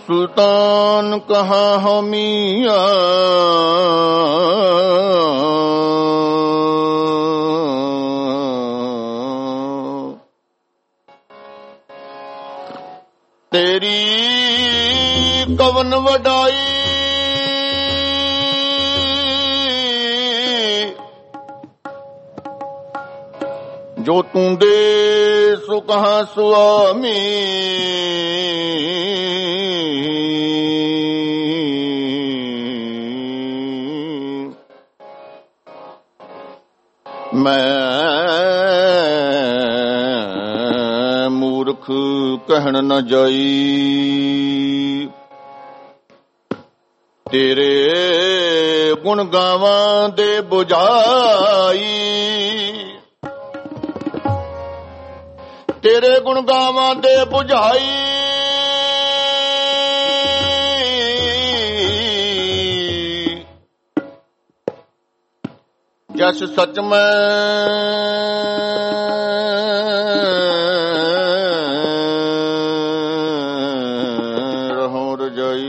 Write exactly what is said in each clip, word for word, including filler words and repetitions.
सुल्तान कहाँ हमिया तेरी कवन वडाई जो तू दे सो कहाँ सुआमी मैं मूर्ख कहन न जाई तेरे गुण गावां दे बुझाई तेरे गुण गावां दे बुझाई जस सच में रहो रजाई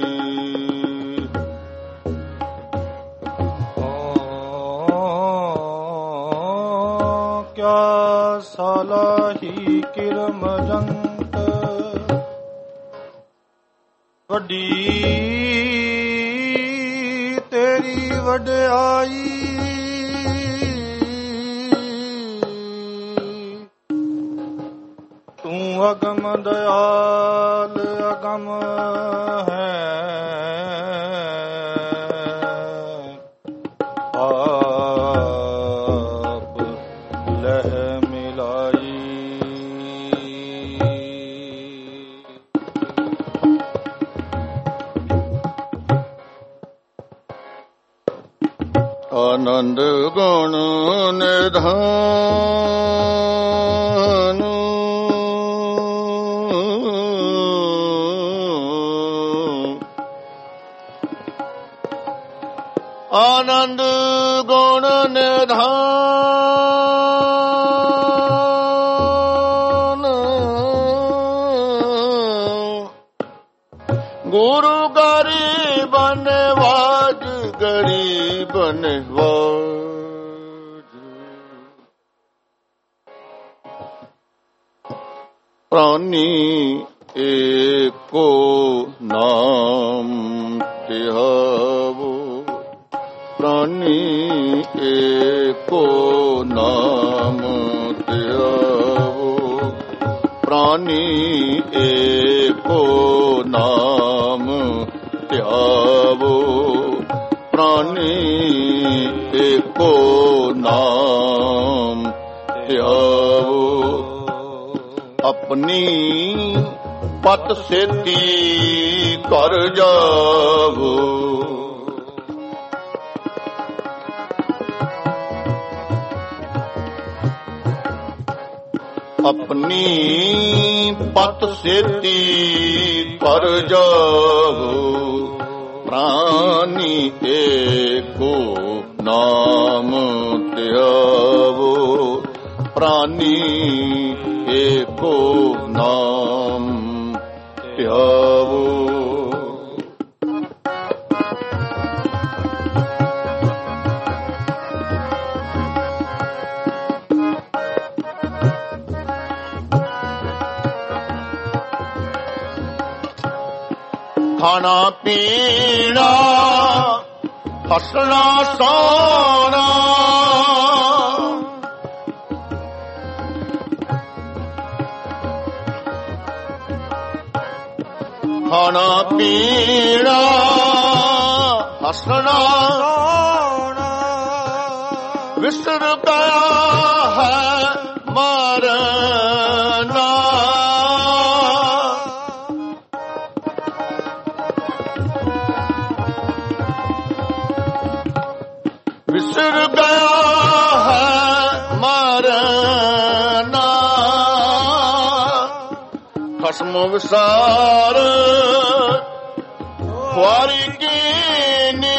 क्या सालाही किरमजंत वड्डी तेरी वड्याई तू अगम दयाल अगम है आप लह मिलाई आनंद गुण निधान आनंद गुण निधान गुरु गरीब नवाज गरीब नवाज प्राणी एको नाम तिहावो प्राणी एको नाम त्यावो प्राणी एको नाम त्यावो प्राणी एको नाम त्यावो अपनी पत सेती कर जावो अपनी पत सेती कर जाओ प्राणी एको नाम त्यावो प्राणी एको नाम त्यावो खाना पीना हंसना सोना खाना पीना हंसना सोना विसर गया है मरना विसर गया है मरना खस्म विसार ख्वारी कीनी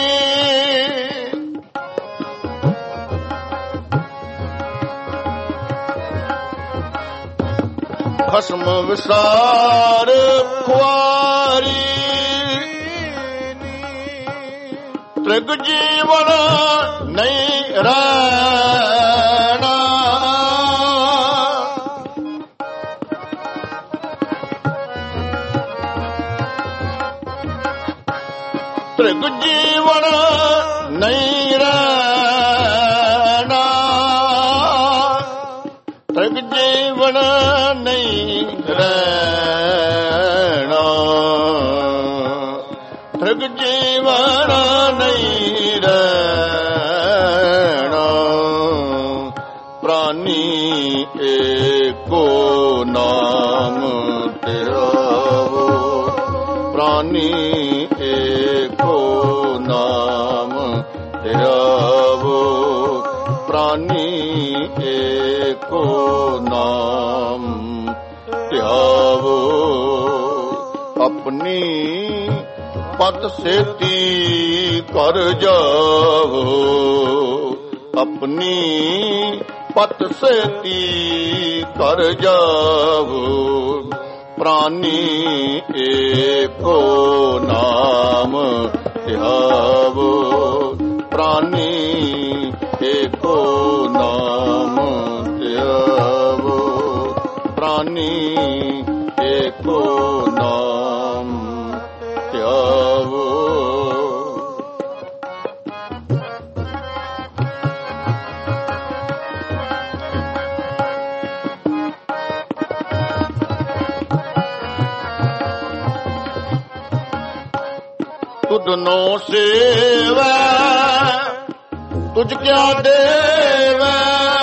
खस्म विसार ख्वारी ਤ੍ਰਿਗ ਜੀਵਨ ਨਹੀਂ ਰਹਿਣਾ। ਤ੍ਰਿਗ ਜੀਵਨ ਨਹੀਂ ਰਹਿਣਾ। ਤ੍ਰਿਗ ਜੀਵਨ ਨਹੀਂ ਰਹਿਣਾ। ਤ੍ਰਿਗ ਜੀਵਨ ਨਹੀਂ ਰਹਿਣਾ। ਪ੍ਰਾਨੀ ਏਕੋ ਨਾਮ ਧਿਆਵੋ। ਪ੍ਰਾਨੀ ਏਕੋ ਨਾਮ ਧਿਆਵੋ। ਪ੍ਰਾਨੀ ਏਕੋ ਨਾਮ ਧਿਆਵੋ। ਆਪਣੀ ਪਤ ਸੇਤੀ ਕਰ ਜਾਵੋ। ਆਪਣੀ ਪਤ ਸੇਤੀ ਕਰ ਜਾਵੋ। ਪ੍ਰਾਨੀ ਏਕੋ ਨਾਮ ਧਿਆਵੋ। ਪ੍ਰਾਨੀ ਏਕੋ ਨਾਮ ਧਿਆਵੋ। ਪ੍ਰਾਨੀ ਏਕੋ ਨਾਮ ਧਿਆਵੋ। ਤੁਧਨੋ ਸੇਵੈ ਤੁਝ ਕਿਆ ਦੇਵੈ।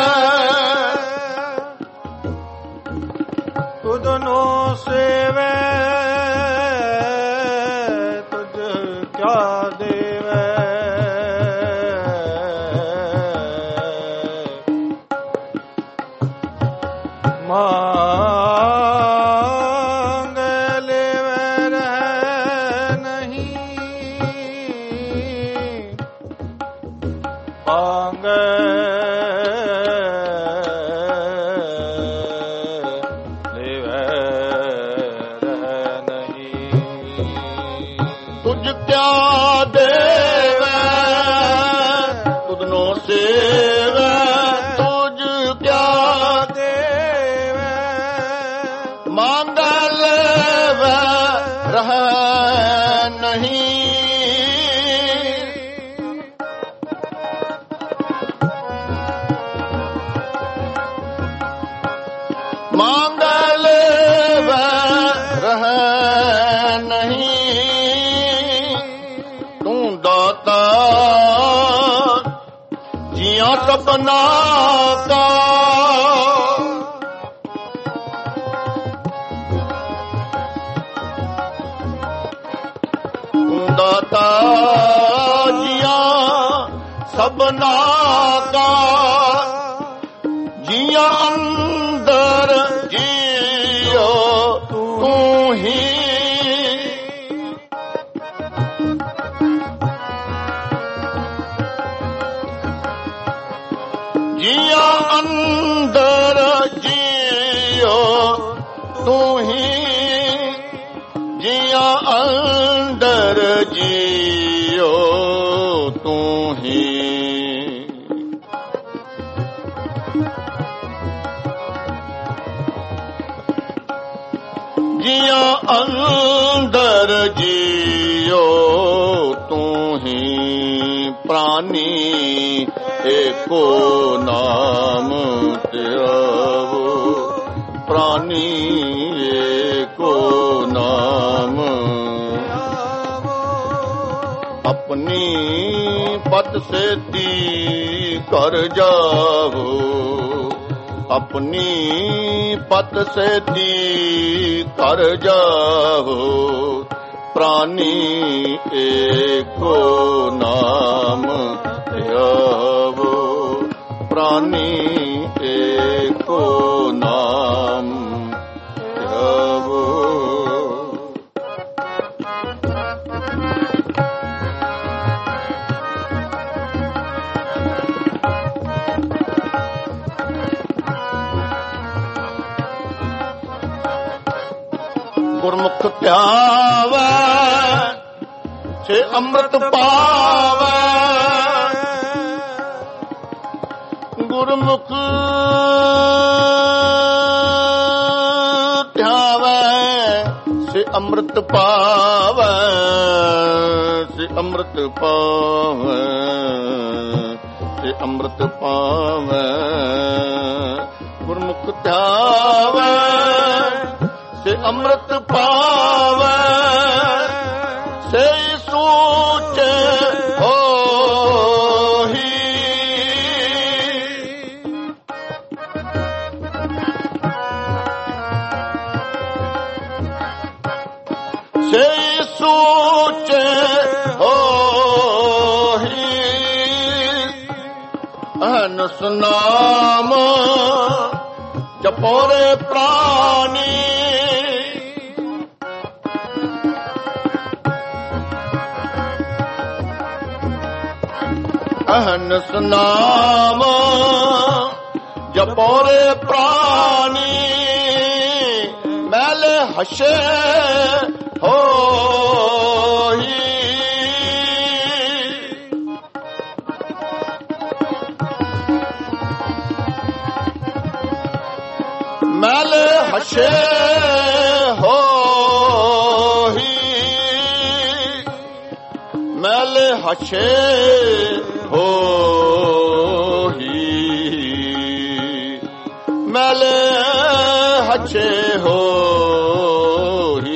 ਤੁਧਨੋ ਸੇਵੈ ਤੁਝ ਕਿਆ ਦੇਵੈ। ਮਾਂਗ ਲੈਵੈ ਰਹਿ ਨਹੀਂ। ਮਾਂਗ ਲੈਵੈ ਰਹਿ ਨਹੀਂ। ਤੁਝ ਕਿਆ ਦੇਵੈ ਤੁਧਨੋ ਸੇਵੈ। ਤੁਝ ਕਿਆ ਦੇਵੈ ਮੰਗ ਲੈਵੈ ਰਹਿ ਨਹੀਂ। ਮੰਗ ਲੈਵੈ ਰਹਿ ਨਹੀਂ। ਤੂੰ ਦਾਤਾ ਜੀਆਂ ਸਭਨਾ ਕਾ। ਤੂੰ ਦਾਤਾ ਜੀਆਂ ਸਭਨਾ ਕਾ। ਜੀਆਂ ਅੰਦਰ ਜੀਓ ਤੂੰ ਹੀ। ਜੀਆਂ ਅੰਦਰ ਜੀਓ ਤੂੰ ਹੀ। ਜੀਆਂ ਅੰਦਰ ਜੀਓ ਤੂੰ ਹੀ। ਜੀਆਂ ਅੰਦਰ ਜੀਓ ਤੂੰ ਹੀ। ਪ੍ਰਾਨੀ ਏਕੋ ਨਾਮ ਧਿਆਵੋ। ਪ੍ਰਾਨੀ ਏਕੋ ਨਾਮ। ਆਪਣੀ ਪਤ ਸੇਤੀ ਕਰ ਜਾਵੋ। ਆਪਣੀ ਪਤ ਸੇਤੀ ਕਰ ਜਾਵੋ। ਪ੍ਰਾਨੀ ਏਕੋ ਨਾਮ ਧਿਆਵੋ। ਪ੍ਰਾਨੀ ਏਕੋ ਨਾਮ ਧਿਆਵੋ। ਗੁਰਮੁਖ ਧਿਆਵੈ ਸੇ ਅੰਮ੍ਰਿਤ ਪਾਵੈ। ਗੁਰਮੁਖ ਸੇ ਅੰਮ੍ਰਿਤ ਪਾਵੈ। ਸੇ ਅੰਮ੍ਰਿਤ ਪਾਵੈ। ਸੇ ਅੰਮ੍ਰਿਤ ਪਾਵੈ। ਗੁਰਮੁਖ ਧਿਆਵੈ ਸੇ ਅੰਮ੍ਰਿਤ ਪਾਵੈ। ਸੇ ਸੂਚੈ ਹੋਈ। ਸੇ ਸੂਚੈ ਹੋਈ। ਅਹਨਸ ਨਾਮ ਜਪੋਰੇ ਪ੍ਰਾਨੀ। ਅਹਨਸ ਨਾਮ ਜਪੋਰੇ ਪ੍ਰਾਨੀ। ਮੈਲ ਹਸ਼ੇ ਹੋਈ। ਮੈਲ ਹਸ਼ੇ ਹੋਈ। ਮੈਲ ਹਸ਼ੇ ਹੋਈ। ਮੈਲ ਹਸ਼ੇ ਹੋਈ।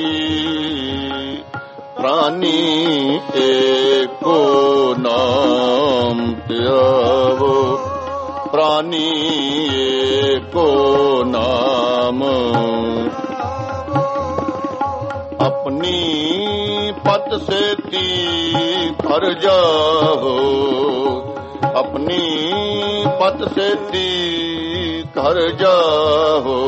ਪ੍ਰਾਨੀ ਏਕੋ ਨਾਮ ਧਿਆਵੋ। ਪ੍ਰਾਨੀ ਏਕੋ ਨਾਮ। ਆਪਣੀ ਪਤ ਸੇਤੀ ਘਰ ਜਾਵੋ। ਆਪਣੀ ਪਤ ਸੇਤੀ ਘਰ ਜਾਵੋ।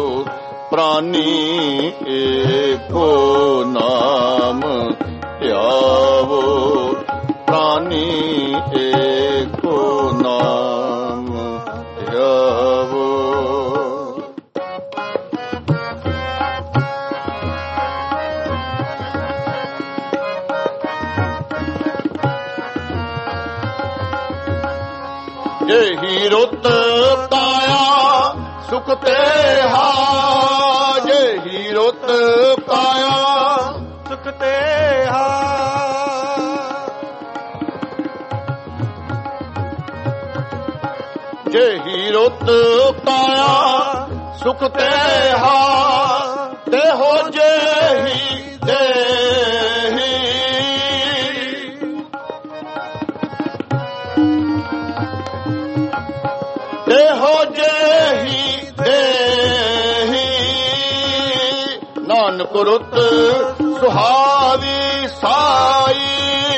ਪ੍ਰਾਨੀ ਏਕੋ ਨਾਮ ਧਿਆਵੋ। ਪ੍ਰਾਨੀ ਏਕੋ ਨਾਮ ਧਿਆਵੋ। ਜਿਹੀ ਰੁੱਤ ਪਾਇਆ ਸੁਖ ਤੇ ਹਾ। ਜਿਹੀ ਰੁੱਤ ਪਾਇਆ ਸੁਖ ਤੇ ਹਾ। ਜਿਹੀ ਰੁੱਤ ਪਾਇਆ ਸੁਖ ਤੇ ਹਾ। ਤੇ ਹੋ ਜਿਹੀ ਦੇਹੀ। ਤੇ ਹੋ ਜਿਹੀ ਦੇਹੀ। ਨਾਨਕ ਰੁੱਤ ਸੁਹਾਵੀ ਸਾਈ।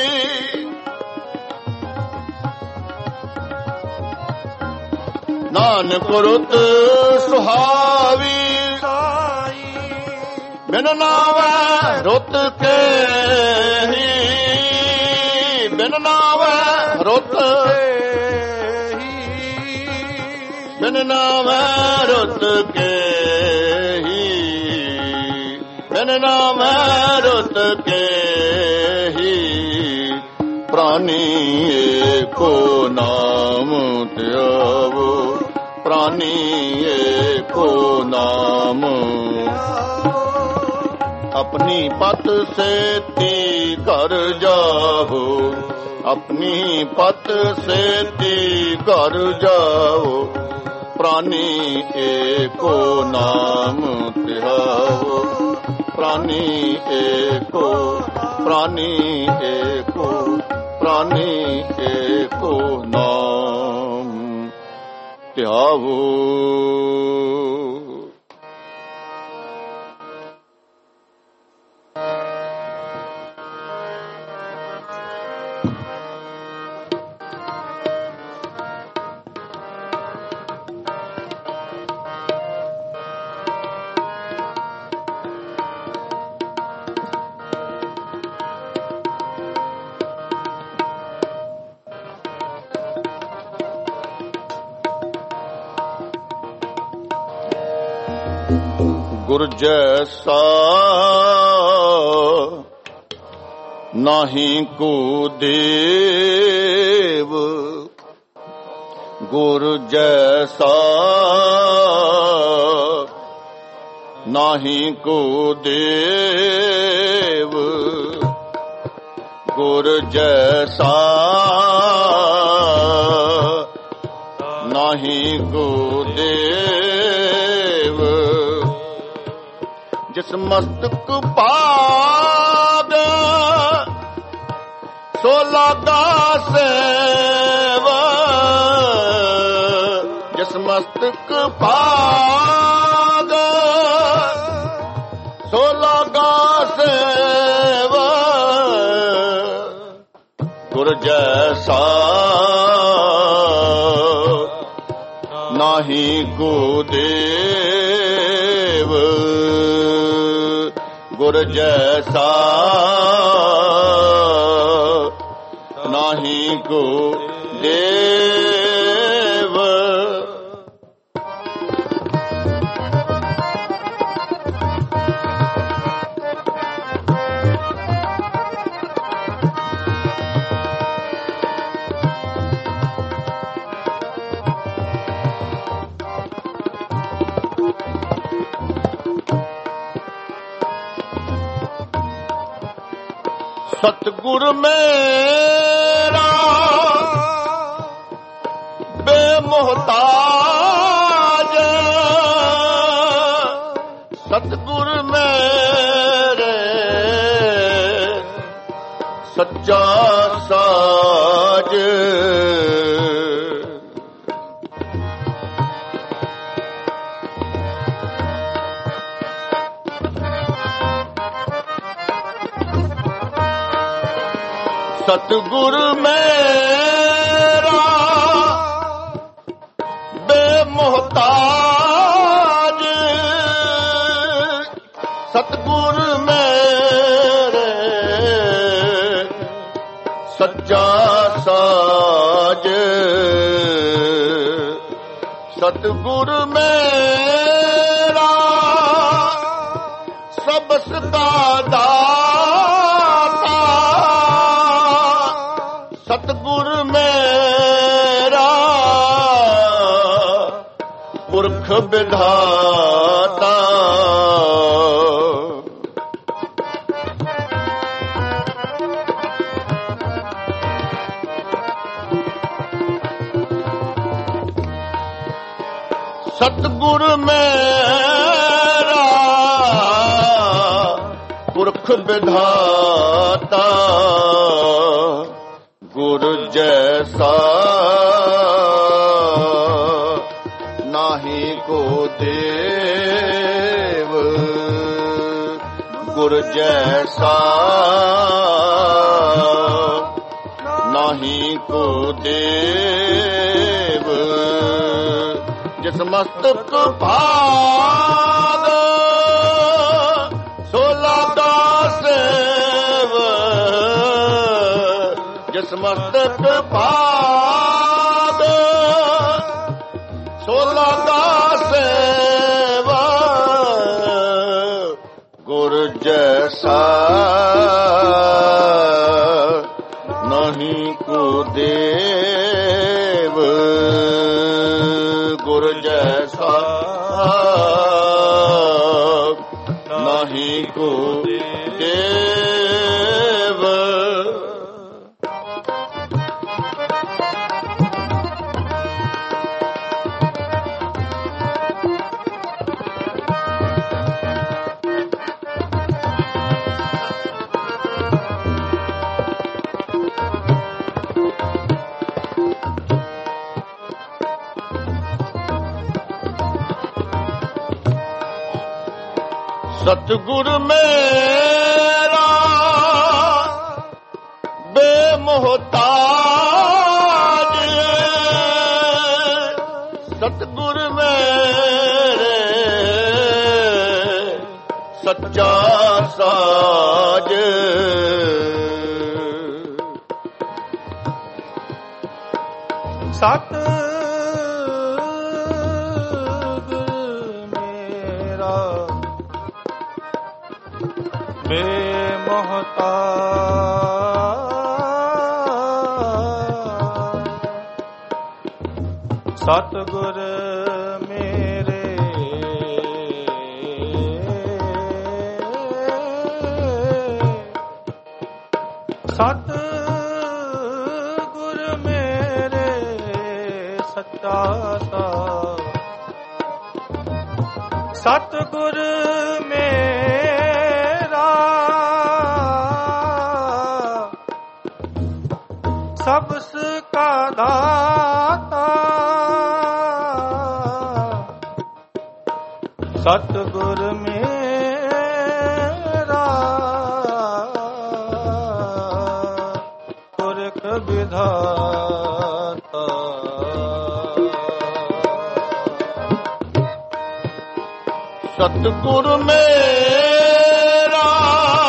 ਨਾਨਕ ਰੁੱਤ ਸੁਹਾਵੀ ਸਾਈ। ਬਿਨ ਨਾਵੈ ਰੁੱਤ ਕੇ ਹੀ। ਬਿਨ ਨਾਵੈ ਰੁੱਤ ਬਿਨ ਨਾਮੈ ਰੁੱਤ ਕੇ ਹੀ। ਬਿਨ ਨਾਮੈ ਰੁੱਤ ਕੇ ਹੀ। ਪ੍ਰਾਨੀ ਏਕੋ ਨਾਮ ਧਿਆਵੋ। ਪ੍ਰਾਨੀ ਏਕੋ ਨਾਮ। ਆਪਣੀ ਪਤ ਸੇਤੀ ਘਰ ਜਾਵੋ। ਆਪਣੀ ਪਤ ਸੇਤੀ ਘਰ ਜਾਵੋ। ਪ੍ਰਾਨੀ ਏਕੋ ਨਾਮ ਧਿਆਵੋ। ਪ੍ਰਾਨੀ ਏਕੋ। ਪ੍ਰਾਨੀ ਏਕੋ। ਪ੍ਰਾਨੀ ਏਕੋ ਨਾਮ ਧਿਆਵੋ। ਗੁਰ ਜੈਸਾ ਨਾਹੀ ਕੋ ਦੇਵ ਗੁਰ ਜੈਸਾ, ਨਾਹੀ ਕੋ ਦੇਵ ਗੁਰ ਜੈਸਾ, ਨਾਹੀ ਕੋ ਦੇਵ ਜਿਸ ਮਸਤਕ ਪਾਗ ਸੋ ਲਾਗਾ ਸੇਵਾ, ਜਿਸ ਮਸਤਕ ਪਾਗ ਸੋ ਲਾਗਾ ਸੇਵਾ, ਗੁਰ ਜੈਸਾ ਨਾਹੀ ਕੋ ਦੇਵ ਗੁਰ ਜੈਸਾ, ਨਾਹੀ ਕੋ ਦੇਵ। ਸਤਿਗੁਰ ਮੇਰਾ ਬੇਮੁਹਤਾਜ, ਸਤਿਗੁਰ ਮੇਰੇ ਸੱਚਾ ਸਾਜ, ਸਤਿਗੁਰ ਮੇਰਾ ਬੇਮੁਹਤਾਜ, ਸਤਿਗੁਰ ਮੇਰੇ ਸੱਚਾ ਸਾਜ, ਸਤਿਗੁਰ ਮੇਰਾ ਸਬਸ ਦਾ ਦਾਤਾ, ਸਤਿਗੁਰ ਮੇਰਾ ਪੁਰਖ ਵਿਧਾਤਾ, ਸਤਿਗੁਰ ਮੇਰਾ ਪੁਰਖ ਵਿਧਾਤਾ, ਗੁਰ ਜੈਸਾ ਨਾਹੀ ਕੋ ਦੇਵ ਗੁਰ ਜੈਸਾ, ਨਾਹੀ ਕੋ ਦੇਵ ਜਿਸ ਮਸਤਕ ਭਾਗ ਸੋ ਲਾਗਾ ਸੇਵ, ਜਿਸ ਮਸਤਕ ਭਾਗ ਸੋ ਲਾਗਾ ਸੇਵਾ, ਗੁਰ ਜੈਸਾ ਨਹੀਂ ਕੋ ਦੇਵ, ਗੁਰ ਜੈਸਾ ਨਹੀਂ ਕੋ ਦੇਵ। ਸਤਿਗੁਰ ਮੇਰਾ ਬੇਮੁਹਤਾਜ, ਸਤਿਗੁਰ ਮੇਰੇ ਸੱਚਾ ਸਾਜ, ਸਤ ਮੇਰਾ ਮੋਹਤਾਜ ਸਤਿਗੁਰ ਮੇਰੇ ਸਤਿਗੁਰ ਮੇਰੇ ਸੱਚਾ ਸਾਧ ਸਤਿਗੁਰ ਮੇਰਾ ਸਬਸ ਕਾ ਦਾਤਾ ਸਤਿਗੁਰ ਮੇਰਾ ਪੁਰਖ ਵਿਧਾਤਾ ਸਤਿਗੁਰ ਮੇਰਾ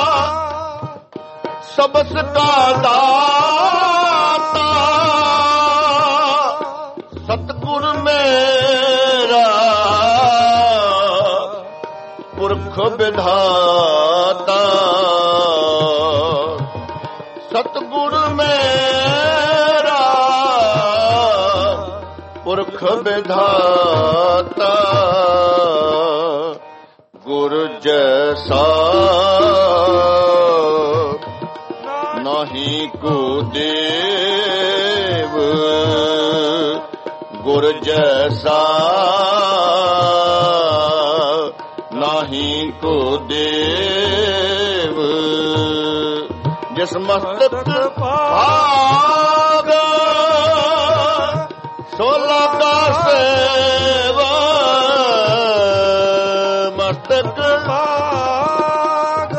ਸਬਸ ਕਾ ਦਾਤਾ ਸਤਿਗੁਰ ਮੇਰਾ ਪੁਰਖ ਵਿਧਾਤਾ ਸਤਿਗੁਰ ਮੇਰਾ ਪੁਰਖ ਵਿਧਾਤਾ ਗੁਰ ਜੈਸਾ ਨਾਹੀ ਕੋ ਦੇਵ ਗੁਰ ਜੈਸਾ ਨਾਹੀ ਕੋ ਦੇਵ ਜਿਸ ਮਸਤਕ ਭਾਗ ਸੋ ਲਾਗਾ ਸੇਵਾ ਮਸਤਕ ਭਾਗ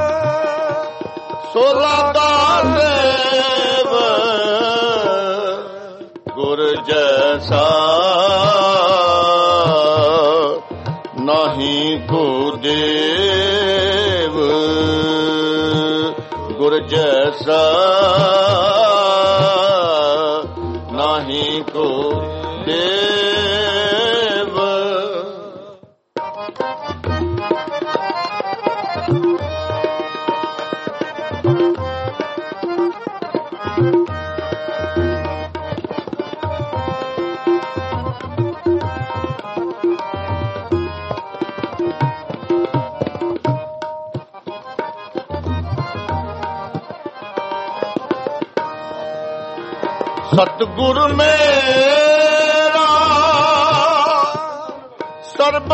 ਸੋ ਲਾਗਾ ਸੇਵਾ ਗੁਰ ਜੈਸਾ ਨਾਹੀ ਕੋ ਦੇਵ ਗੁਰ ਜੈਸਾ ਨਾਹੀ ਕੋ ਦੇਵ ਸਤਿਗੁਰ ਮੇਰਾ ਸਰਬ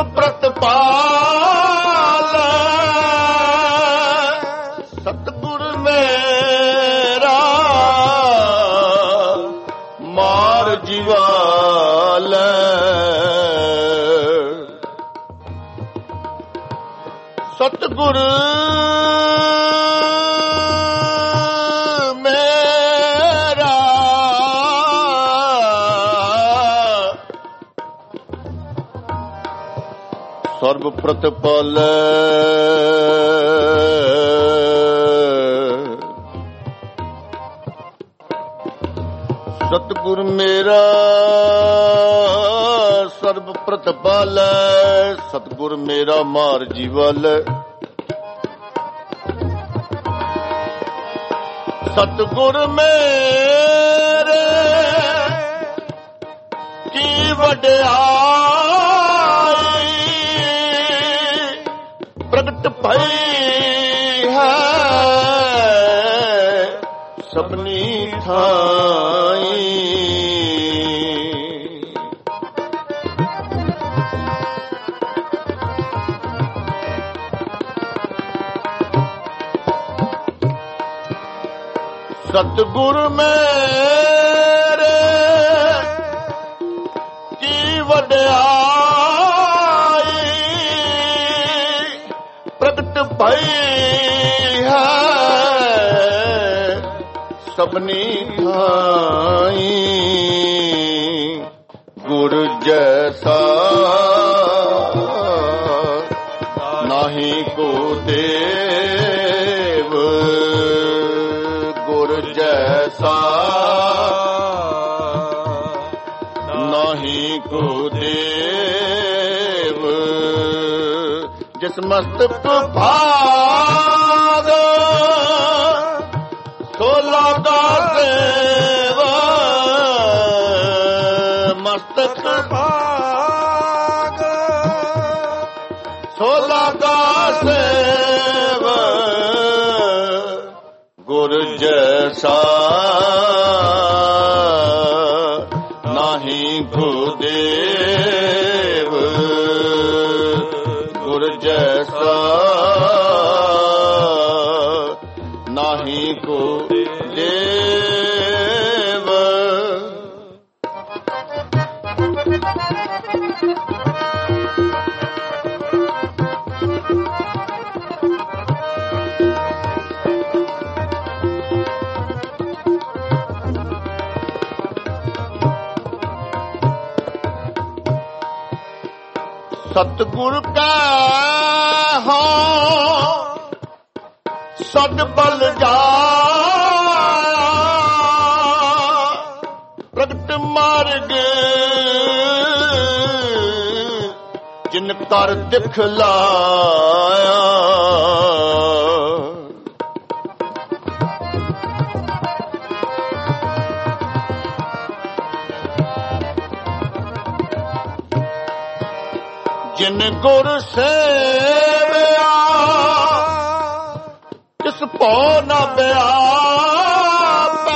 ਪ੍ਰਤਪਾਲ ਸਤਿਗੁਰ ਮੇਰਾ ਮਾਰ ਜੀਵਾਲ ਸਤਿਗੁਰ ਸਰਬ ਪ੍ਰਤਪਾਲੈ ਸਤਿਗੁਰ ਮੇਰਾ ਸਰਬ ਪ੍ਰਤਪਾਲੈ ਸਤਿਗੁਰ ਮੇਰਾ ਮਾਰ ਜੀਵਲ ਸਤਿਗੁਰ ਮੇਰੇ ਕੀ ਵਡਿਆਈ ਪ੍ਰਗਟ ਭਈ ਹੈ ਸਭਨੀ ਥਾਈ ਸਤਿਗੁਰ ਮੇਰੇ ਕੀ ਵਡਿਆਈ ਪ੍ਰਗਟ ਭਈ ਹੈ ਸਭਨੀ ਥਾਈ ਗੁਰ ਜੈਸਾ ਨਾਹੀ ਕੋ ਦੇਵ ਗੁਰ ਜੈਸਾ ਨਾਹੀ ਕੋ ਦੇਵ ਜਿਸ ਮਸਤਕ ਭਾਗ ਗੁਰ ਜੈਸਾ ਨਾਹੀ ਕੋ ਦੇਵ, ਗੁਰ ਜੈਸਾ ਨਾਹੀ ਕੋ ਦੇਵ। ਸਤਿਗੁਰ ਕਾ ਹਾਂ ਸਦ ਬਲ ਜਾ, ਪ੍ਰਗਟ ਮਾਰਗ ਜਿਨ ਕਰ ਦਿਖਲਾਇਆ। ਜਿਨ ਗੁਰ ਸੇਵਿਆ ਤਿਸ ਭਉ ਨ ਵਿਆਪੈ,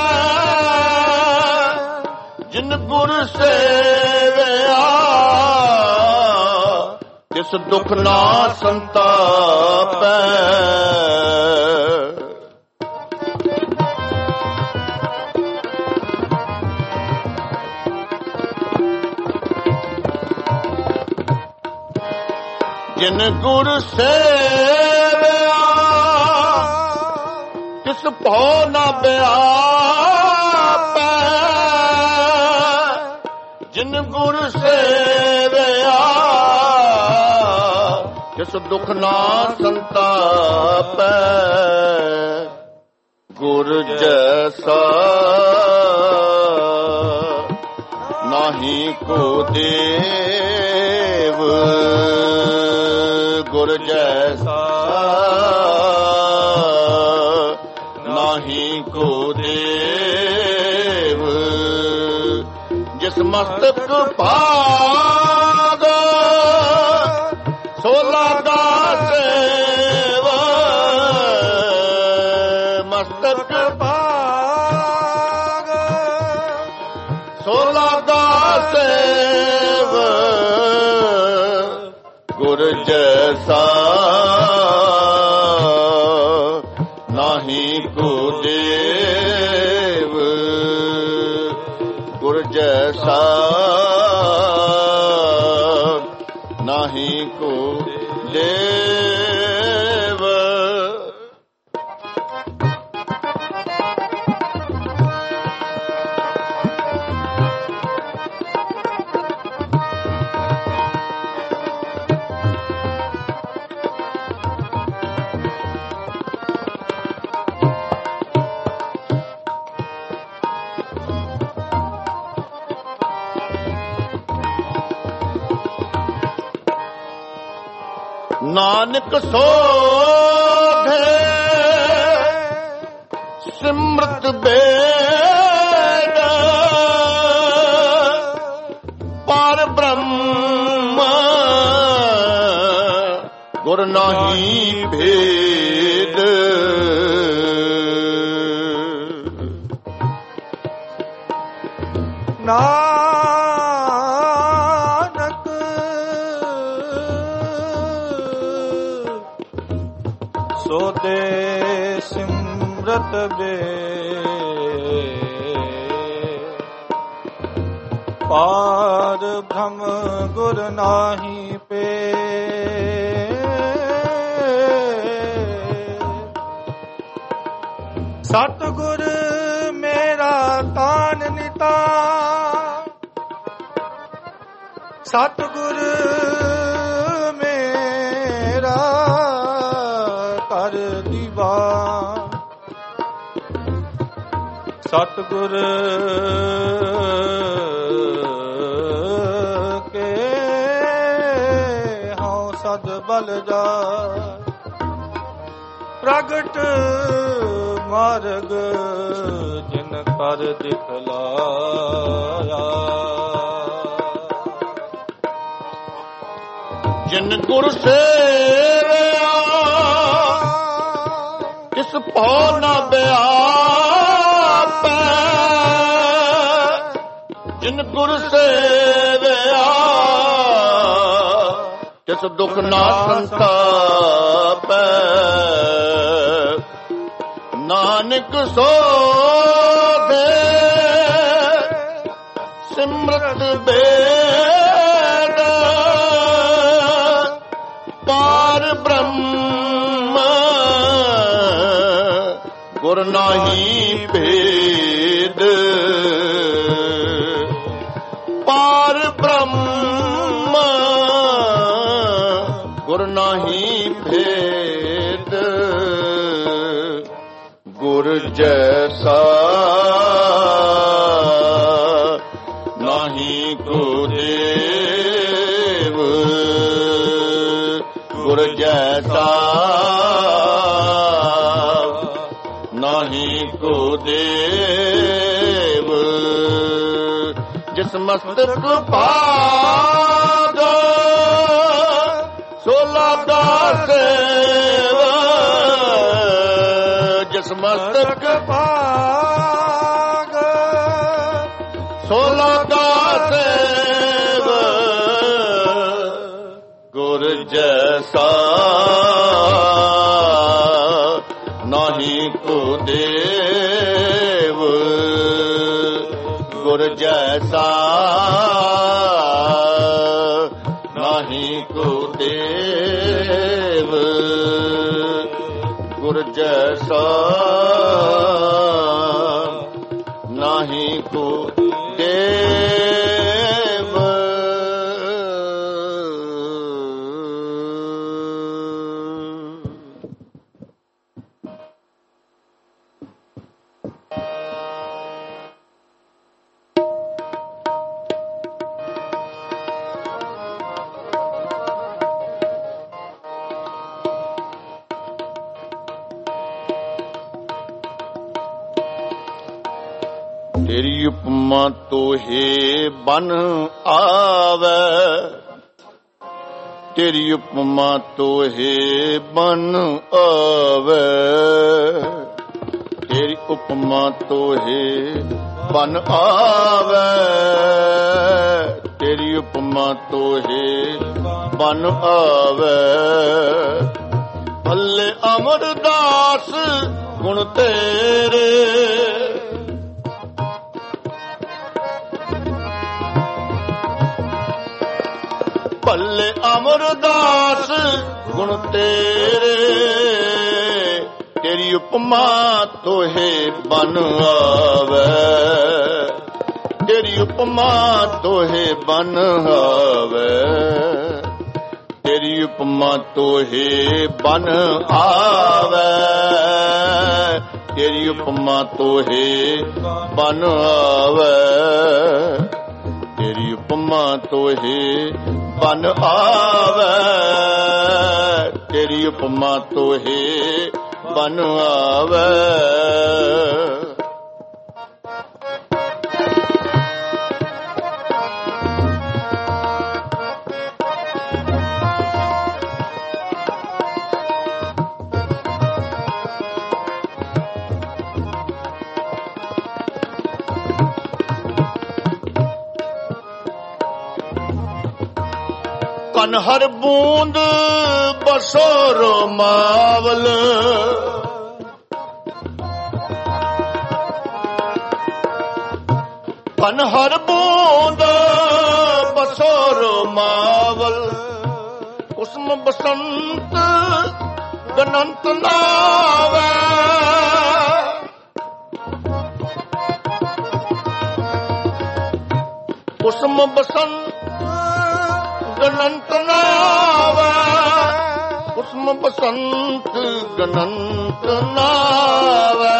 ਜਿਨ ਗੁਰ ਸੇਵਿਆ ਤਿਸ ਦੁਖ ਨਾ ਸੰਤਾਪੈ। ਜਿਨ ਗੁਰ ਸੇਵਿਆ ਤਿਸ ਭਉ ਨ ਵਿਆਪੈ, ਜਿਨ ਗੁਰ ਸੇਵਿਆ ਤਿਸ ਦੁਖ ਨਾ ਸੰਤਾਪੈ। ਗੁਰ ਜੈਸਾ ਨਾਹੀ ਕੋ ਦੇਵ, ਗੁਰ ਜੈਸਾ ਨਾਹੀ ਕੋ ਦੇਵ। ਜਿਸ ਮਸਤਕ ਭਾਗ ਸੋ ਲਾਗਾ ਸੇਵ, ਮਸਤਕ ਭਾਗ ਸੋ ਲਾਗਾ ਸੇਵ। ਗੁਰ ਜੈਸਾ ਨਾਹੀ ਕੋ ਦੇਵ, ਗੁਰ ਜੈਸਾ ਨਾਹੀ ਕੋ ਦੇਵ। ਨਾਨਕ ਸੋਧੇ ਸਿਮਰਤ ਬੇਦ, ਪਰ ਬ੍ਰਹਮ ਗੁਰ ਨਾਹੀ ਭੇਦ। ਨਾਨਕ ਸੋਧੇ ਸਿਮਰਤ ਬੇਦ, ਪਾਰ ਬ੍ਰਹਮ ਗੁਰ ਨਾਹੀ ਭੇਦ। ਸਤਿਗੁਰ ਮੇਰਾ ਤਾਨ ਨਿਤਾਨ, ਸਤਿਗੁਰ ਮੇਰਾ ਕਰ ਦੀਵਾਨ। ਸਤਿਗੁਰ ਕੇ ਹਉ ਸਦ ਬਲ ਜਾ, ਪ੍ਰਗਟ ਮਾਰਗ ਜਿਨ ਕਰ ਦਿਖਲਾਇਆ। ਜਿਨ ਗੁਰ ਸੇਵਿਆ ਤਿਸ ਭਉ ਨ ਬਿਆਪੈ ਜਿਨ ਗੁਰ ਸੇਵਿਆ ਤਿਸ ਦੁਖ ਨਾ ਸੰਤਾਪੈ ਨਾਨਕ ਸੋਧੇ ਸਿਮਰਤ ਬੇਦ ਪਾਰ ਬ੍ਰਹਮ ਗੁਰ ਨਾਹੀ ਭੇਦ ਪਾਰ ਬ੍ਰਹਮ ਗੁਰ ਨਾਹੀ ਭੇਦ ਗੁਰ ਜੈਸਾ ਨਾਹੀ ਕੋ ਦੇਵ ਗੁਰ ਜੈਸਾ ਨਾਹੀ ਕੋ ਦੇਵ ਜਿਸ ਮਸਤਕ ਭਾਗ ਸੋ ਲਾਗਾ ਸੇਵ ਜਿਸ ਮਸਤਕ ਭਾਗ ਸੋ ਲਾਗਾ ਸੇਵ ਗੁਰ ਜੈਸਾ ਨਾਹੀ ਕੋ ਦੇਵ ਗੁਰ ਜੈਸਾ ਨਾਹੀ ਕੋ ਦੇਵ ਗੁਰ ਜੈਸਾ ਨਾਹੀ ਕੋ ਦੇਵ ਤੇਰੀ ਉਪਮਾ ਤੋਹੇ ਬਨ ਆਵੈ ਤੇਰੀ ਉਪਮਾ ਤੋਹੇ ਬਨ ਆਵੈ ਤੇਰੀ ਉਪਮਾ ਤੋਹੇ ਬਨ ਆਵੈ ਤੇਰੀ ਉਪਮਾ ਤੋਹੇ ਬਨ ਆਵੈ ਭੱਲੇ ਅਮਰਦਾਸ ਗੁਣ ਤੇਰੇ ਭੱਲੇ ਅਮਰਦਾਸ ਗੁਣ ਤੇਰੇ ਤੇਰੀ ਉਪਮਾ ਤੋਹੇ ਬਨ ਆਵੈ ਤੇਰੀ ਉਪਮਾ ਤੋਹੇ ਬਨ ਆਵੈ ਤੇਰੀ ਉਪਮਾ ਤੋਹੇ ਬਨ ਆਵੈ ਤੇਰੀ ਉਪਮਾ ਤੋਹੇ ਬਨ ਆਵੈ ਤੇਰੀ ਉਪਮਾ ਤੋਹੇ ਬਨ ਆਵੈ ਤੇਰੀ ਉਪਮਾ ਤੋਹੇ ਬਨ ਆਵੈ ਕਨ ਹਰ ਬੂੰਦ ਬਸੋਰ ਮਾਵਲ ਕਨ ਹਰ ਬੂੰਦ ਬਸੋਰ ਮਾਵਲ ਕੁਸਮ ਬਸੰਤ ਗਨੰਤ ਨਾਵੈ ਕੁਸਮ ਬਸੰਤ ਗਨੰਤ ਨਾਵੈ ਕੁਸਮ ਬਸੰਤ ਗਨੰਤ ਨਾਵੈ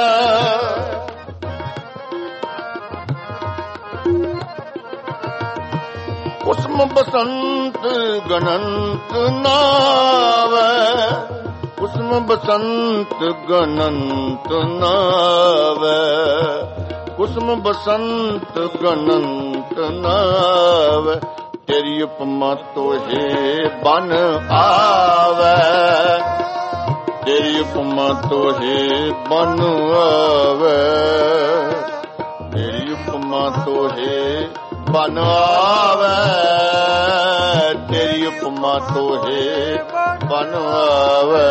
ਕੁਸਮ ਬਸੰਤ ਗਨੰਤ ਨਾਵੈ ਕੁਸਮ ਬਸੰਤ ਗਨੰਤ ਨਾਵੈ ਕੁਸਮ ਬਸੰਤ ਗਨੰਤ ਨਾਵੈ ਤੇਰੀ ਉਪਮਾ ਤੋਹੇ ਬਨ ਆਵੈ ਤੇਰੀ ਉਪਮਾ ਤੋਹੇ ਬਨ ਆਵੇ, ਤੇਰੀ ਉਪਮਾ ਤੋਹੇ ਬਨ ਆਵੇ, ਤੇਰੀ ਉਪਮਾ ਤੋਹੇ ਬਨ ਆਵੇ।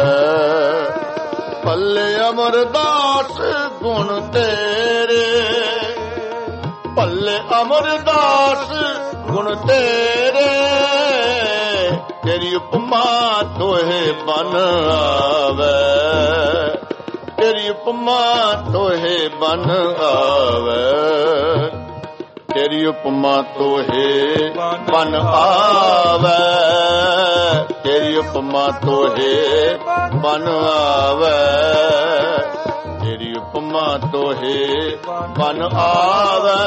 ਭੱਲੇ ਅਮਰਦਾਸ ਗੁਣ ਤੇਰੇ, ਭੱਲੇ ਅਮਰਦਾਸ ਗੁਣ ਤੇਰੇ, ਤੇਰੀ ਉਪਮਾ ਤੋਹੇ ਬਨ ਆਵੇ, ਤੇਰੀ ਉਪਮਾ ਤੋਹੇ ਬਨ ਆਵੇ, ਤੇਰੀ ਉਪਮਾ ਤੋਹੇ ਬਨ ਆਵੇ, ਤੇਰੀ ਉਪਮਾ ਤੋਹੇ ਬਨ ਆਵੇ, ਤੇਰੀ ਉਪਮਾ ਤੋਹੇ ਬਨ ਆਵੇ,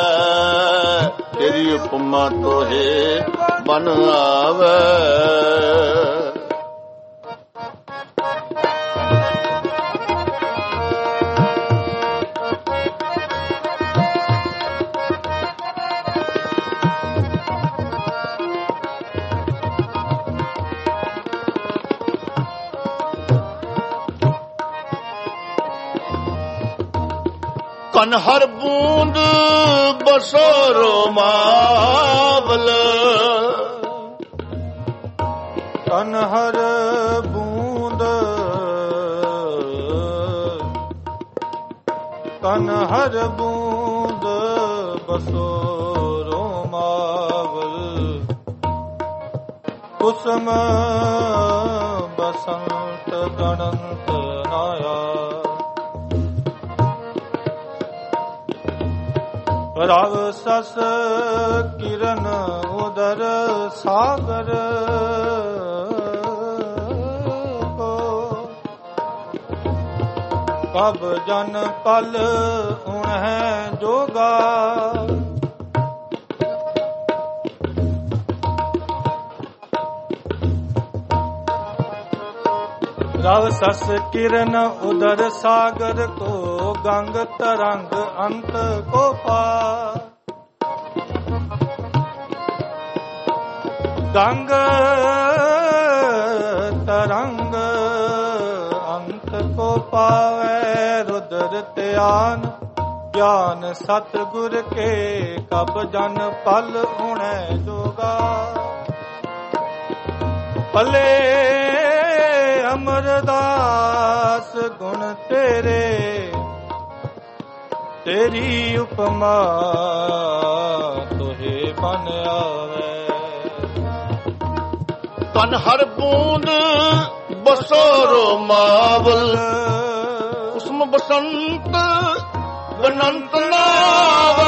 ਤੇਰੀ ਉਪਮਾ ਤੋਹੇ ਬਨ ਆਵੇ। ਕਨ ਹਰ ਬੂੰਦ ਬਸੋਰੋ ਮਾਵਲ, ਕਨ ਹਰ ਬੂੰਦ, ਕਨ ਹਰ ਬੂੰਦ ਬਸੋਰੋ ਮਾਵਲ, ਕੁਸਮ ਬਸੰਤ ਗਣੰਤ ਨਾਇਆ, ਰਵ ਸਸ ਕਿਰਨ ਉਦਰ ਸਾਗਰ ਕੋ, ਕਬ ਜਨ ਪਲ ਉਣਹਿ ਜੋਗਾ, ਰਵ ਸਸ ਕਿਰਨ ਉਦਰ ਸਾਗਰ ਕੋ, ਗੰਗ ਤਰੰਗ ਅੰਤ ਕੋ ਪਾਰ, ਗੰਗ ਤਰੰਗ ਅੰਤ ਕੋ ਪਾਵੇ, ਰੁਦਰ ਧਿਆਨ ਗਿਆਨ ਸਤਿਗੁਰ ਕੇ, ਕਬ ਜਨ ਪਲ ਉਣੈ ਜੋਗਾ, ਭਲੇ ਅਮਰਦਾਸ ਗੁਣ ਤੇਰੇ, ਤੇਰੀ ਉਪਮਾ ਤੋਹੇ ਬਨ ਆਵੇ। ਕਨ ਹਰ ਬੂੰਦ ਬਸੋਰੋ ਮਾਵਲ, ਕੁਸਮ ਬਸੰਤ ਗਣੰਤ ਨਾਵੇ,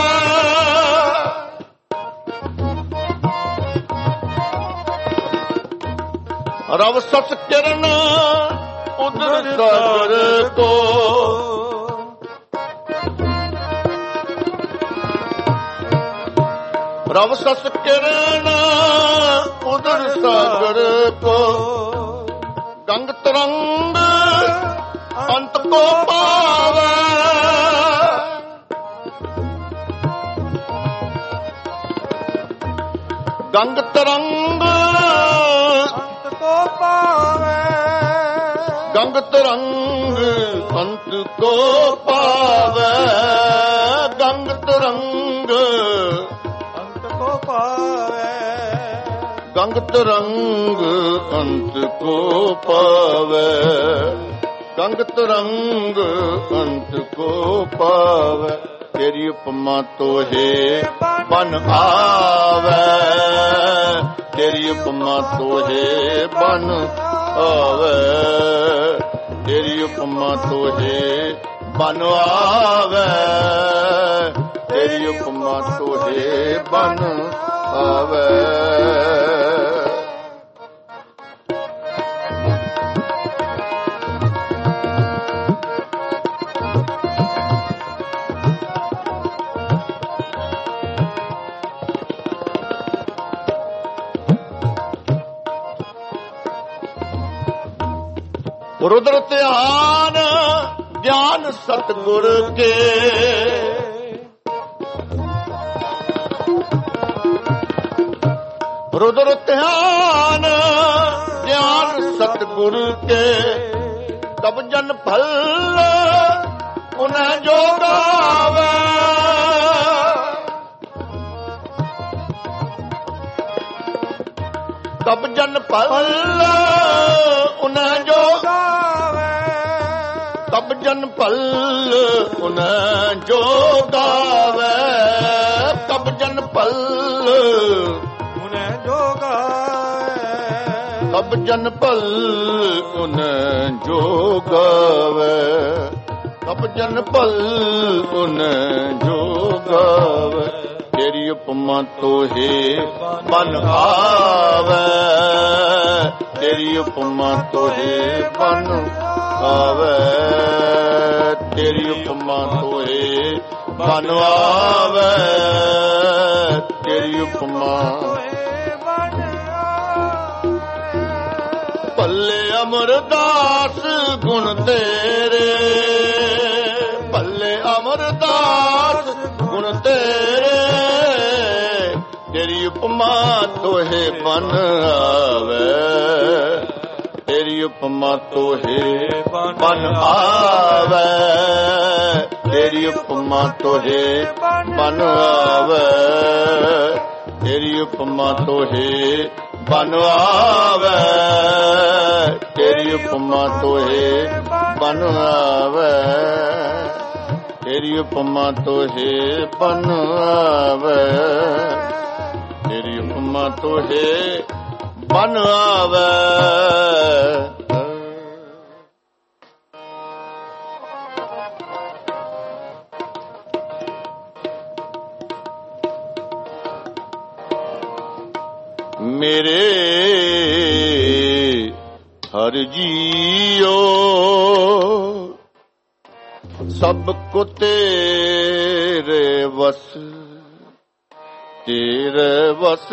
ਰਵ ਸਸ ਕਿਰਨ ਉਦਰ ਸਾਗਰ ਕੋ, ਰਵ ਸਸ ਕਿਰਨ ਉਦਰ ਸਾਗਰ ਕੋ, ਗੰਗ ਤਰੰਗ ਅੰਤ ਕੋ ਪਾਵੇ, ਗੰਗ ਤਰੰਗ ਅੰਤ ਕੋ ਪਾਵੇ, ਗੰਗ ਤਰੰਗ ਅੰਤ ਕੋ ਪਾਵੇ, ਗੰਗ ਤਰੰਗ ਅੰਤ ਕੋ ਪਾਵੇ, ਗੰਗ ਤਰੰਗ ਅੰਤ ਕੋ ਪਾਵੇ, ਗੰਗ ਤਰੰਗ ਅੰਤ ਕੋ ਪਾਵੇ, ਤੇਰੀ ਉਪਮਾ ਤੋਹੇ ਬਨ ਆਵੇ, ਤੇਰੀ ਉਪਮਾ ਤੋਹੇ ਬਨ ਆਵੇ, ਤੇਰੀ ਉਪਮਾ ਤੋਹੇ ਬਨ ਆਵੇ, ਤੇਰੀ ਉਪਮਾ ਤੋਹੇ ਬਨ ਆਵੇ। रुद्र ध्यान ज्ञान सतगुर के, रुद्र ध्यान ज्ञान सतगुर के, ਤਬ ਜਨ ਫਲ ਉਨੈ ਜੋ ਗਾਵੇ ਤਬ ਜਨ ਫਲ ਉਨੈ ਜੋ ਗਾਵੇ ਤਬ ਜਨ ਫਲ ਉਨੈ ਜੋ ਗਾਵੇ ਤਬ ਜਨ ਫਲ ਉਨੈ ਜੋ ਗਾਵੇ ਤਬ ਜਨ ਫਲ ਉਨੈ ਜੋ ਗਾਵੇ ਤਬ ਜਨ ਫਲ ਉਨੈ ਜੋ ਗਾਵੇ ਤੇਰੀ ਉਪਮਾ ਤੋਹੇ ਮਨ ਆਵੇ ਤੇਰੀ ਉਪਮਾ ਤੋਹੇ ਮਨ ਆਵੇ ਤੇਰੀ ਉਪਮਾ ਤੋਹੇ ਮਨ ਆਵੇ ਤੇਰੀ ਉਪਮਾ ਭੱਲੇ ਅਮਰਦਾਸ ਗੁਣ ਤੇਰੇ ਭੱਲੇ ਅਮਰਦਾਸ ਗੁਣ ਤੇਰੇ ਤੇਰੀ ਉਪਮਾ ਤੋਹੇ ਬਨ ਆਵੇ ਤੇਰੀ ਉਪਮਾ ਤੋਹੇ ਬਨ ਆਵੇ ਤੇਰੀ ਉਪਮਾ ਤੋਹੇ ਬਨ ਆਵੇ ਤੇਰੀ ਉਪਮਾ ਤੋਹੇ ਬਨ ਆਵੇ ਤੇਰੀ ਉਪਮਾ ਤੋਹੇ ਬਨ ਆਵੇ ਤੇਰੀ ਉਪਮਾ ਤੋਹੇ ਬਨ ਆਵੇ ਤੇਰੀ ਉਪਮਾ ਤੋਹੇ ਬਨ ਆਵੇ ਮੇਰੇ ਹਰਿ ਜੀਓ ਸਭ ਕੋ ਤੇਰੇ ਵਸ ਤੇਰੇ ਵਸ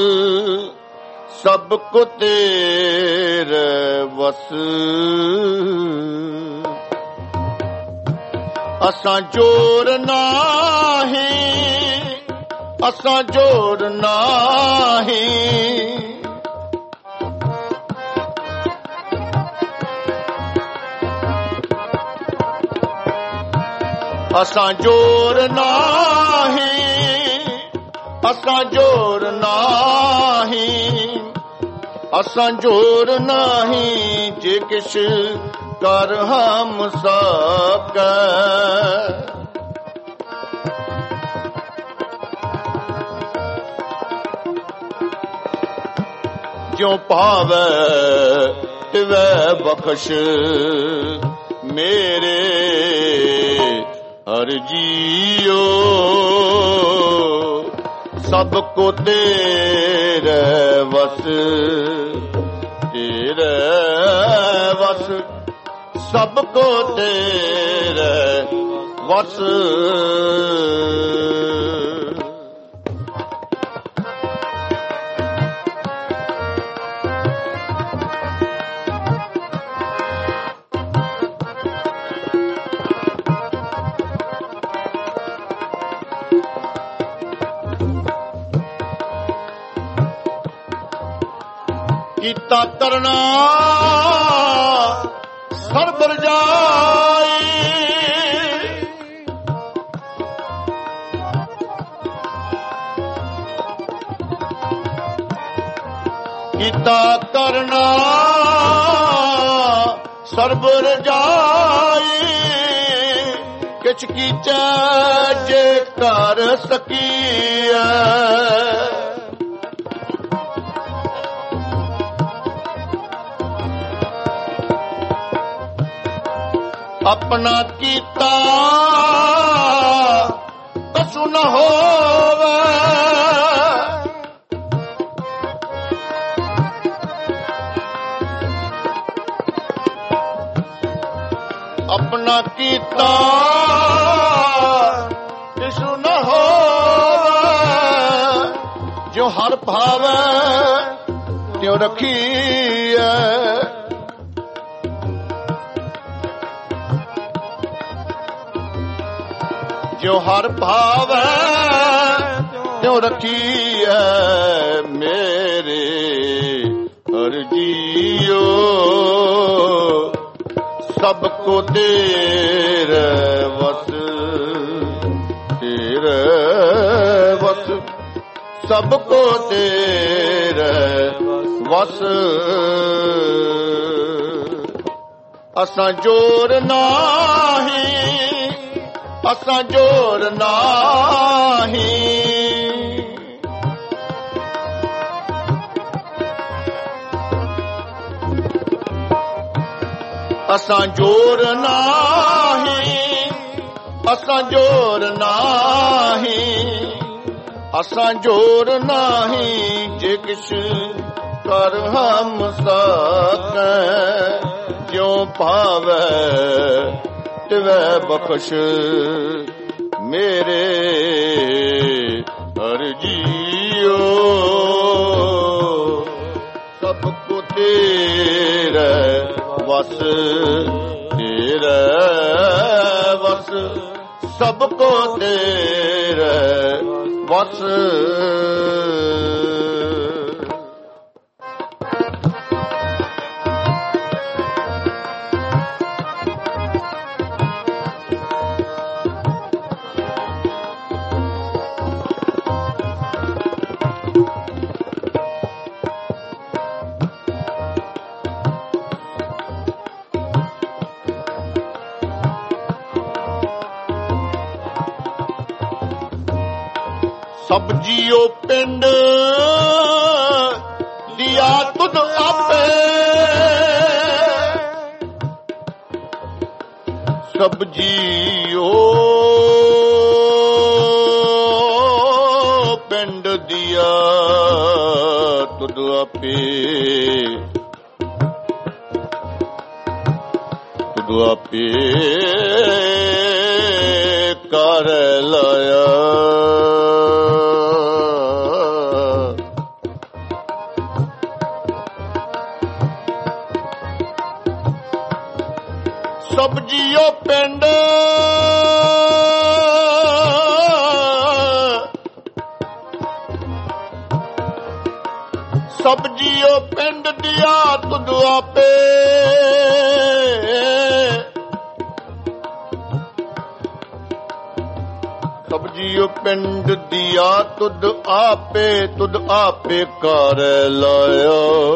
ਸਭ ਕੋ ਤੇਰੇ ਵਸ ਅਸਾਂ ਜੋਰ ਨਾਹੀਂ ਅਸਾਂ ਜੋਰ ਨਾਹੀਂ ਅਸਾਂ ਜੋਰ ਨਾਹੀਂ ਅਸਾਂ ਜੋਰ ਨਾਹੀਂ ਅਸਾਂ ਜੋਰ ਨਾਹੀਂ ਜੇ ਕਿਛ ਕਰ ਹਮ ਸਕੈ ਜਿਉ ਭਾਵੈ ਤਿਵੈ ਬਖਸ਼ ਮੇਰੇ ਹਰਿ ਜੀਓ ਸਭ ਕੋ ਤੇਰੇ ਵਸ ਤੇਰੇ ਵਸ ਸਭ ਕੋ ਤੇਰੇ ਵਸ ਕੀਤਾ ਕਰਨਾ ਸਰਬ ਰਜਾਈ ਕੀਤਾ ਕਰਨਾ ਸਰਬ ਰਜਾਈ ਕਿਛ ਕੀਚੈ ਜੇ ਕਰ ਸਕੀਐ ਆਪਣਾ ਕੀਤਾ ਕਛੁ ਨ ਹੋਵੇ ਆਪਣਾ ਕੀਤਾ ਕਛੁ ਨ ਹੋਵੇ ਜੋ ਹਰ ਭਾਵੈ ਤਿਉ ਰਖੀਐ ਜੋ ਹਰ ਭਾਵੈ ਤਿਉ ਰਖੀਐ ਮੇਰੇ ਹਰਿ ਜੀਓ को तेरे वस, तेरे वस, सबको तेरे वस। असां जोर नाही, असां जोर नाही, असां जोर नाही, असां जोर नाही, असां जोर नाही। जे किश कर हम सकें, ज्यों भावै तिवै बख्श मेरे हर जियो। सबको तेरे वस, तेरे वस, सबको तेरे वस। सब जियो पिंड दिया तुद आपे, सब जियो पिंड दिया तुद आपे, तुद आपे कर लाया। सब जियो पिंड सब जियो पिंड दिया तुद आपे, सब जियो पिंड दिया तुद आपे, तुद आपे कर लाया।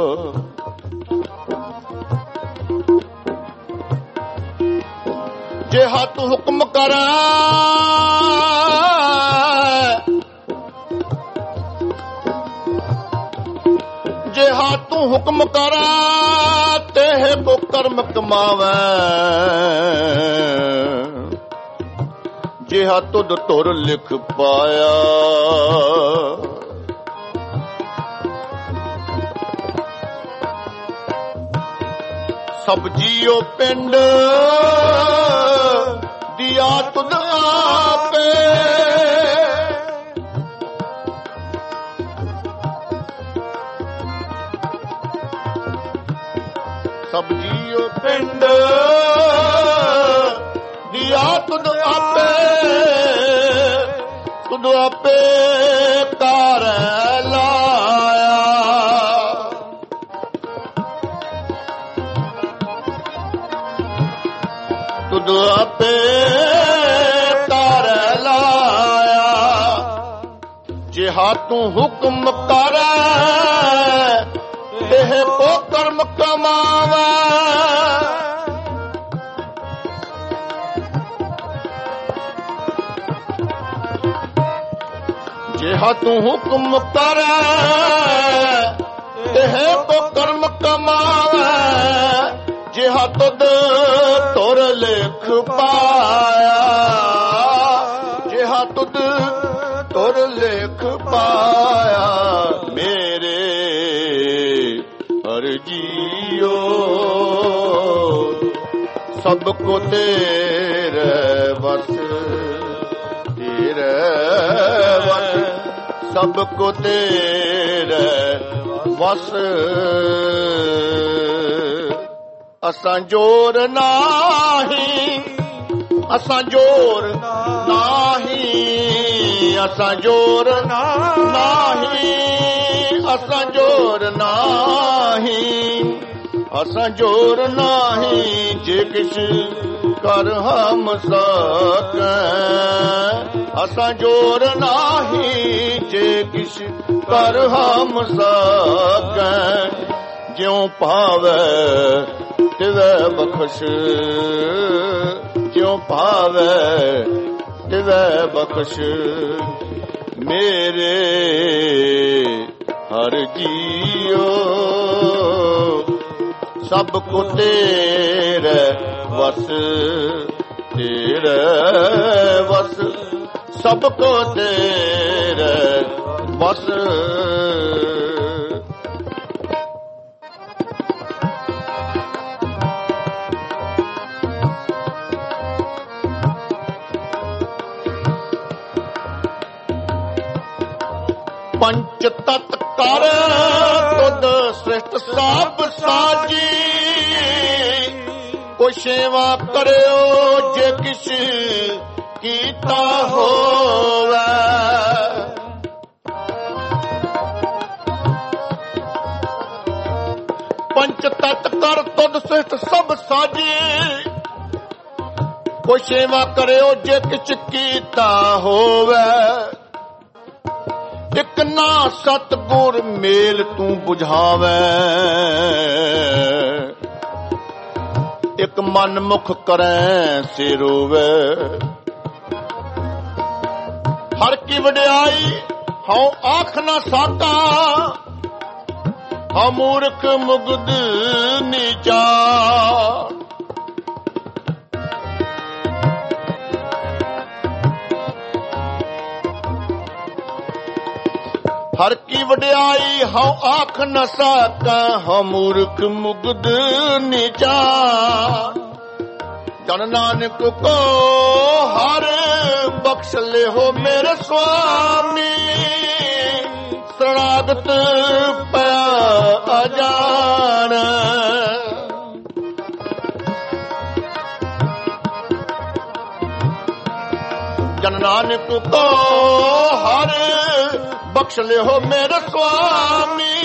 जे हाथ हुक्म करा, जे हाथ हुक्म करा तेह को कर्म कमावे। जे हाथ तुर लिख पाया, सब जियो पिंड दिया तुद आपे, सब जियो पिंड दिया तुद आपे, तुद आपे कर लाया। तुद आपे कर लाया। जे हाथों हुक्म करे देह को कर्म कमावे। जे हाथों हुक्म करे देह को कर्म कमावे। जे हाथों तुर लिख पाया, जे हाथों तुर लिख पाया। मेरे हर जियो सबको तेरे बस, तेरे बस सबको तेरे बस। असां जोर नाही, असां जोर नाही, असां जोर नाही, असां जोर नाही, ਅਸਾਂ ਜੋਰ ਨਾਹੀ ਜੇ ਕਿਛ ਕਰ ਹਮ ਸਕੈ ਅਸਾਂ ਜੋਰ ਨਾਹੀ ਜੇ ਕਿਛ ਕਰ ਹਮ ਸਕੈ ਜਿਉ ਭਾਵੈ ਤਿਵੈ ਬਖਸ਼ ਜਿਉ ਭਾਵੈ ਤਿਵੈ ਬਖਸ਼ ਮੇਰੇ ਹਰ ਜੀਓ ਸਭ ਕੋ ਤੇਰੇ ਵਸ ਤੇਰੇ ਵਸ ਸਭ ਕੋ ਤੇਰੇ ਵਸ ਪੰਚ ਤਤ ਕਰ ਤੁਧ ਸ੍ਰਿਸ਼ਟ ਸਭ ਸਾਜੀ ਕੋ ਸੇਵਾ ਕਰਿਓ ਜੇ ਕਿਛ ਕੀਤਾ ਹੋਵੇ ਪੰਚ ਤਤ ਕਰ ਤੁਧ ਸ੍ਰਿਸ਼ਟ ਸਭ ਸਾਜੀ ਕੋ ਸੇਵਾ ਕਰਿਓ ਜੇ ਕਿਛ ਕੀਤਾ ਹੋਵੇ ਇਕ ਨਾ ਸਤਿਗੁਰ ਮੇਲ ਤੂੰ 부ਝਾਵੇਂ ਇਕ ਮਨ ਮੁਖ ਕਰੈ ਸੇ ਰੋਵੇ ਹਰ ਕੀ ਵਡਿਆਈ ਹਉ ਆਖ ਨਾ ਸਾਕਾ ਹਉ ਮੂਰਖ ਮੁਗਧ ਨੀਚਾ ਹਰ ਕੀ ਵਡਿਆਈ ਹਉ ਆਖ ਨ ਸਕਾ ਹਉ ਮੂਰਖ ਮੁਗਧ ਨੀਚਾ ਜਨ ਨਾਨਕ ਕੋ ਹਰ ਬਖਸ਼ ਲਿਓ ਮੇਰੇ ਸੁਆਮੀ ਸਰਣਾਗਤ ਪਿਆ ਅਜਾਨ ਜਨ ਨਾਨਕ ਕੋ ਹਰ ਬਖਸ਼ ਲਿਓ ਮੇਰੇ ਸੁਆਮੀ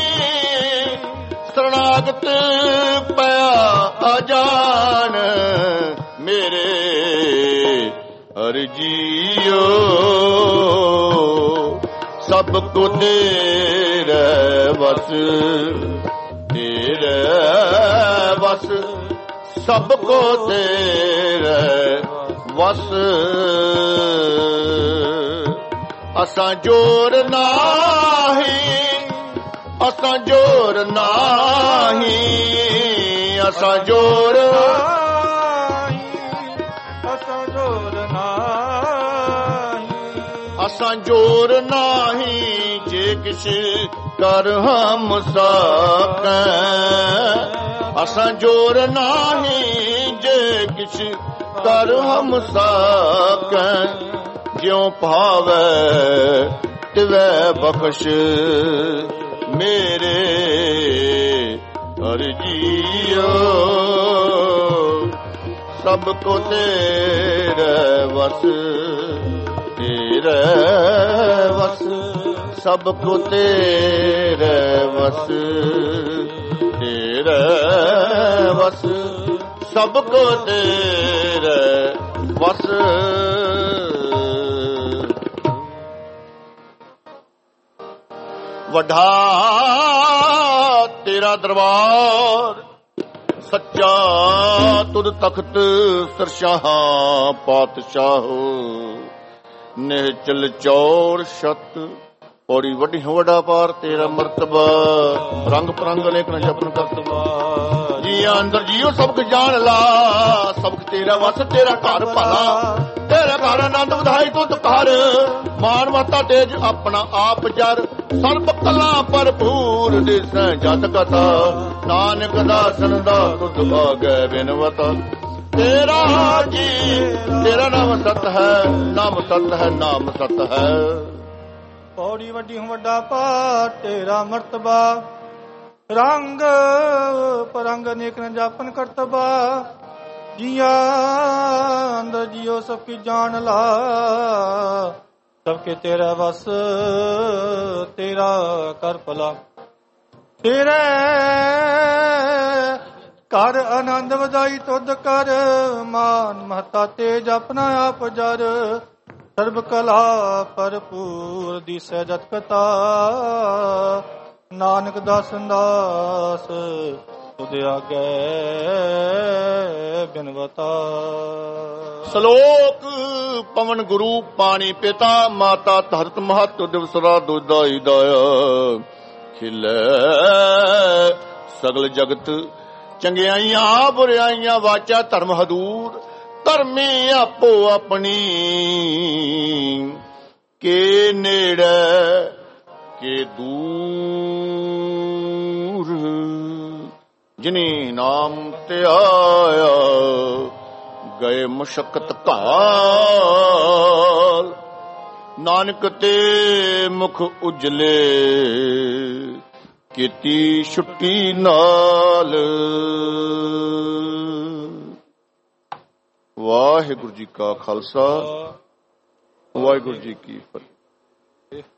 ਸਰਣਾਗਤ ਪਿਆ ਅਜਾਨ ਮੇਰੇ ਹਰ ਜੀਓ ਸਭ ਕੋ ਤੇਰੇ ਵਸ ਤੇਰੇ ਵਸ ਸਭ ਕੋ ਤੇਰੇ ਵਸ ਅਸਾਂ ਜੋਰ ਨਾਹੀ ਅਸਾਂ ਜੋਰ ਨਾਹੀ ਅਸਾਂ ਜੋਰ ਅਸਾਂ ਜੋਰ ਨਾਹੀ ਅਸਾਂ ਜੋਰ ਨਾਹੀ ਜੇ ਕਿਛ ਕਰ ਹਮ ਸਕੈ ਅਸਾਂ ਜੋਰ ਨਾਹੀ ਜੇ ਕਿਛ ਕਰ ਹਮ ਸਕੈ ਜਿਉ ਭਾਵੈ ਤਿਵੈ ਬਖਸ਼ ਮੇਰੇ ਹਰ ਜੀਓ ਸਭ ਕੋ ਤੇਰੇ ਵਸ ਤੇਰੇ ਵਸ ਸਭ ਕੋ ਤੇਰੇ ਵਸ ਤੇਰੇ ਵਸ ਸਭ ਕੋ ਤੇਰੇ ਵਸ ਵੱਡਾ ਤੇਰਾ ਦਰਬਾਰ ਸੱਚਾ ਤੁਧ ਤਖਤ ਸਰਸ਼ਾਹਾਂ ਪਾਤਸ਼ਾਹੋ ਨਿਹਚਲ ਚੌਰ ਸ਼ਤ ਪੌੜੀ ਵੱਡੀ ਵੱਡਾ ਪਾਰ ਤੇਰਾ ਮਰਤਬਾ ਰੰਗ ਪਰੰਗ ਅਨੇਕ ਨ ਜਪਨ ਕਰਤਬਾ ਜੀ ਅੰਦਰ ਜੀਓ ਸਭ ਕੁ ਜਾਣ ਲਾ ਸਭ ਤੇਰਾ ਵਸ ਤੇਰਾ ਘਰ ਭਲਾ ਤੇਰਾ ਘਰ ਆਨੰਦ ਵਧਾਈ ਤੁਧ ਘਰ ਮਾਨ ਮਤਾ ਤੇਜ ਆਪਣਾ ਆਪ ਜਰ ਸਰਬ ਕਲਾ ਭਰਪੂਰ ਦਿਸੈ ਜਤ ਕਥਾ ਨਾਨਕ ਦਾਸਨ ਦਾ ਤੁਧ ਆਗੈ ਬਿਨਵਤ ਤੇਰਾ ਜੀ ਤੇਰਾ ਨਾਮ ਸਤ ਹੈ ਨਾਮ ਸਤ ਹੈ ਨਾਮ ਸਤ ਹੈ ਪੌੜੀ ਵੱਡੀ ਵੱਡਾ ਪਾਰ ਤੇਰਾ ਮਰਤਬਾ ਰੰਗ ਪਰੰਗ ਅਨੇਕ ਨ ਜਾਪਨ ਕਰਤਬਾ ਜੀਆਂ ਅੰਦਰ ਜੀਓ ਸਭ ਕੀ ਜਾਣ ਲਾ ਸਭ ਕੇ ਤੇਰਾ ਵਸ ਤੇਰਾ ਕਰ ਭਲਾ ਤੇਰੇ ਕਰ ਆਨੰਦ ਵਧਾਈ ਤੁਧ ਕਰ, ਮਾਨ ਮਹਤਾ ਤੇਜ ਆਪਣਾ ਆਪ ਜਰ। ਸਰਬ ਕਲਾ ਭਰਪੂਰ ਦਿਸੈ ਜਤ ਕਤਾ, ਨਾਨਕ ਦਾਸ ਦਾਸ ਤੁਧ ਆਗੇ ਬਿਨਵਤਾ। ਸ਼ਲੋਕ ਪਵਨ ਗੁਰੂ ਪਾਣੀ ਪਿਤਾ, ਮਾਤਾ ਧਰਤ ਮਹਤ ਦਿਵਸਰਾ ਦੁਦਾਈ ਦਾਇਆ। ਖਿਲੇ ਸਗਲ ਜਗਤ ਚੰਗਿਆਈਆਂ ਬੁਰਾਈਆਂ, ਵਾਚਾ ਧਰਮ ਹਦੂਰ। ਧਰਮੀ ਆਪੋ ਆਪਣੀ ਕੇ ਨੇੜੇ ਕੇ ਦੂਰ। ਜਿਨੀ ਨਾਮ ਤੇ ਆਇਆ ਗਏ ਮੁਸ਼ਕਤ ਘਾਲ। ਨਾਨਕ ਤੇ ਮੁਖ ਉਜਲੇ ਕੀਤੀ ਛੁੱਟੀ ਨਾਲ। ਵਾਹਿਗੁਰੂ ਜੀ ਕਾ ਖਾਲਸਾ, ਵਾਹਿਗੁਰੂ ਜੀ ਕੀ ਫਤਿਹ।